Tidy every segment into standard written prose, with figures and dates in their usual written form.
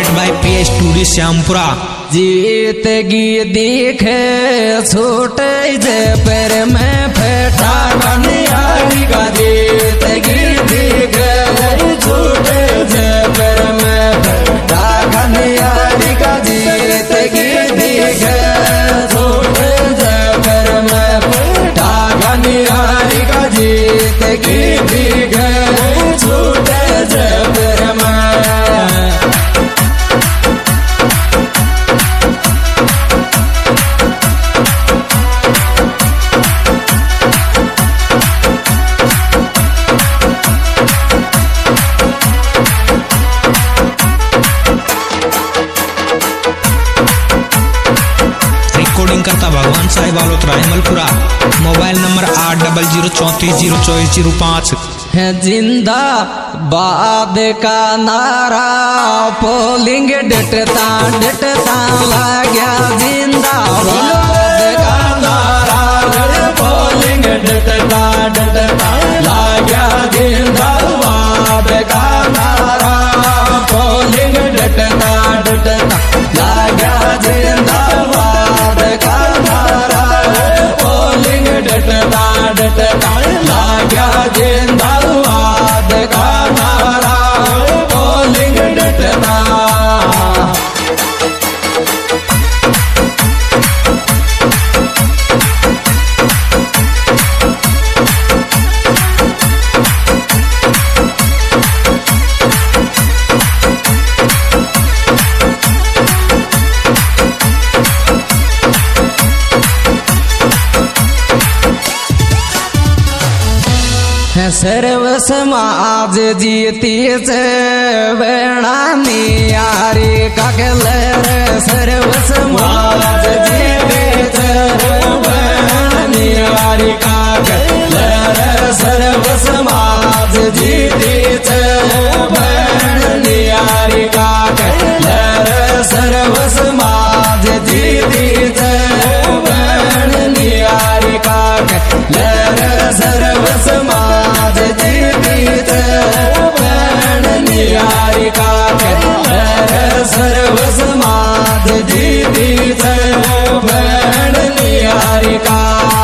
Direct by P studio Shyampura. जीतगी दिखे छोटे जे पैर में फेटा कन्यारी का जीतगी दिखे छोटे जे पैर में फेटा कन्यारी का जीतगी दिखे छोटे जे पैर में फेटा कन्यारी का जीतगी दिखे छोटे जे पैर में। रिकॉर्डिंग करता भगवान साहिब बालोतरा हिमलपुरा। मोबाइल नंबर 8034044005 है जिंदा बाद का नारा पोलिंग डटता डटता लाग्या जिंदा बाद का नारा पोलिंग डटता डटता लाग्या जिंदा बाद का नारा पोलिंग डटता डटता लाग्या जिंदा बाद का नारा पोलिंग डटता डटता लाग्या जिंदा का नारा पोलिंग डटता। सर्व समाज जीती से बेणानी यारी ककलर सर्व समाज जीती से बेणानी यारी ककलर सर्व समाज जीती से बेणानी यारी ककलर सर्व समाज जीती से बेणानी यारी ककलर सर्व समाज नियारी का सर्व समाज जीती बहन नियारी का।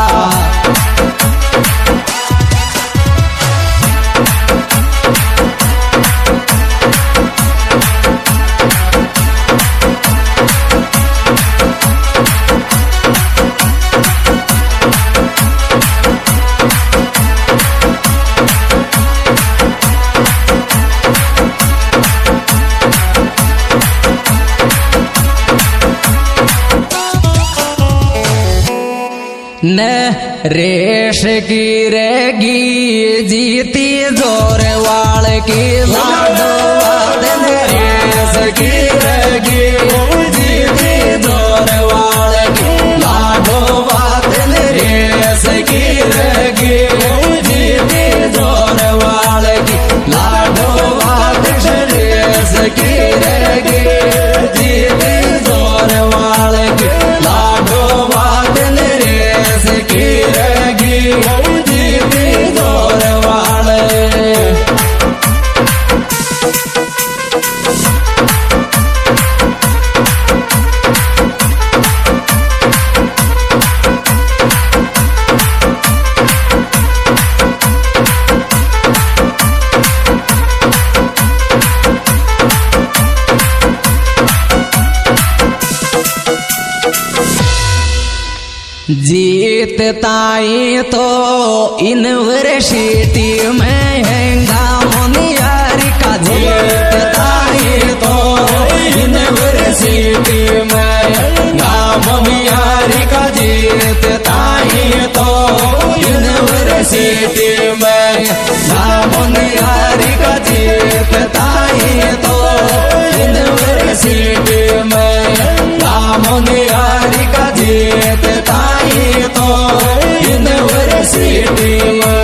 न रेश की रेगी जीती जोर वाल की लाडो बादल रेश की रेगी जीती जोर वाल की लाडो बादल रेश की रेगी जीती जोर वाल की लाडो बादल रेश की रेगी जीती जोर वाल की लाडो बादल की रगी जीती जोर वाले। जीत ताई तो यूनिवर्सिटी में हैंगा मुनियारी का जीत ताई तो यूनिवर्सिटी में हैंगा मुनियारी का जीत ताई तो यूनिवर्सिटी में हैंगा मुनियारी का जीत ताई तो यूनिवर्सिटी में हैंगा मुनियारी का जीत ताई तो यूनिवर्सिटी में।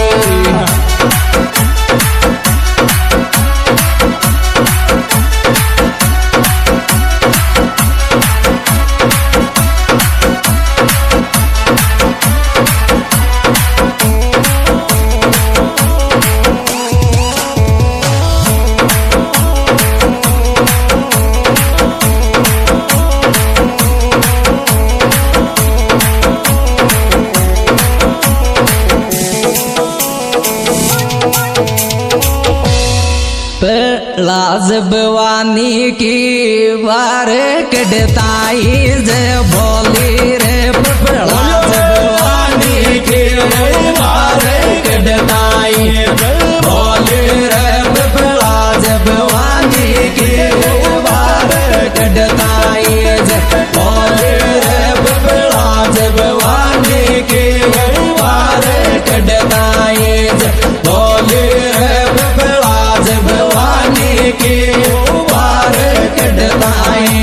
लाजबवानी की बार कड़ताई जे बोली रे लाजबवानी की बार कड़ताई बोली रे लाजबवानी की बार कड़ताई जे बोली रे लाजबवानी की बार कड़ताई जे बोली रे लाजबवानी की बार कड़ताई।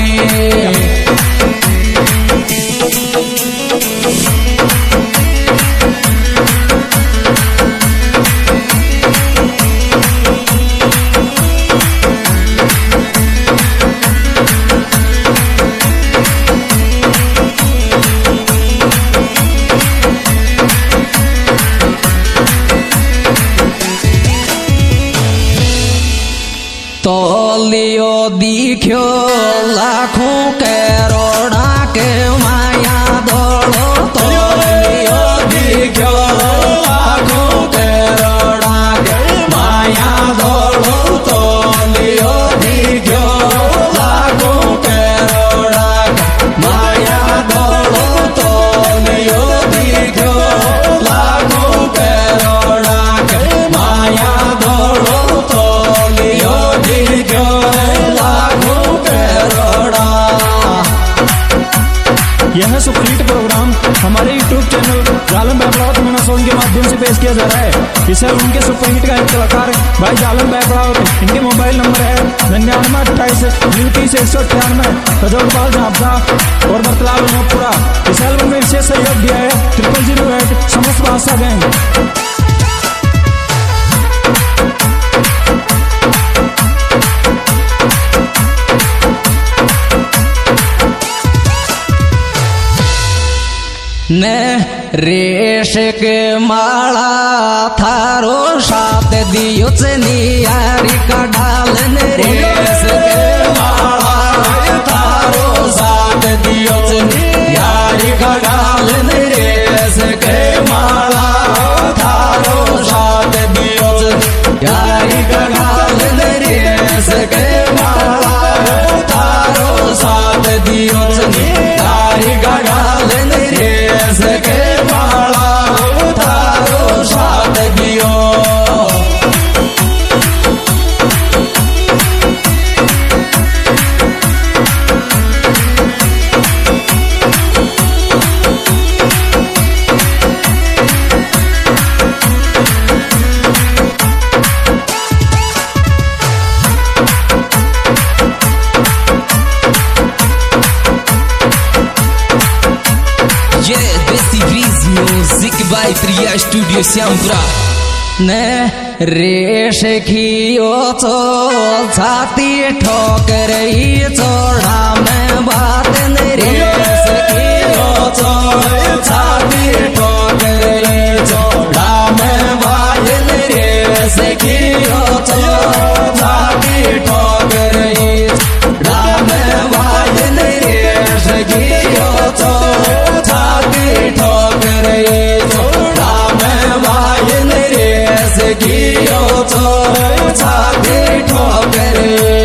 तोलियो दिख्यो लाखों करोड़ा के माया दौड़ो तोलियो दिख्यो लाखों करोड़ा के माया दौड़ो तोलियो दिख्यो लाखों करोड़ा के माया दौड़ो तोलियो दिख्यो लाखों करोड़ा के माया दौड़ो तोलियो यह सुपरहिट प्रोग्राम हमारे YouTube चैनल जालम बैपड़ावत मीना सॉन्ग के माध्यम से पेश किया जा रहा है। इसे उनके सुपरहिट का एक कलाकार भाई जालम बैपड़ावत, इनके मोबाइल नंबर है 9928 रजौपाल झापसा और बरतलाल नोपुरा। इस एल्बम में विशेष सहयोग दिया है 0008 समस्त बादशाह गैंग। न रेश के माला थारो साथ दियो नियारी का ढाल न रेश के माला थारो साथ दियो नियारी का ढाल न रेश के माला थारो साथ दियो नियारी का ढाल न रेश के माला थारो साथ दियो नियारी का ढाल न के माला थारो साथ दियो। Music by Priya studio Shyampura. न रेश खियो तो छाती ठोकर चोड़ा में बात न रेश खियो तो छाती ठोकर चोड़ा में बात न रेश खियो तो छाती ठोकर चोड़ा में बात न रेश खियो तो छाती ठोकर चोड़ा में बात न रेश खियो तो छाती ठोकर।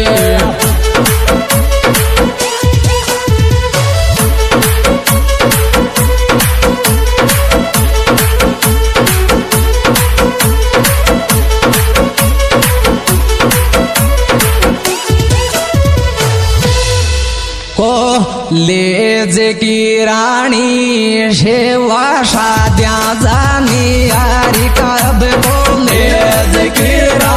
लेज की रानी शेवा शाद्या जानी यारी कब को लेज की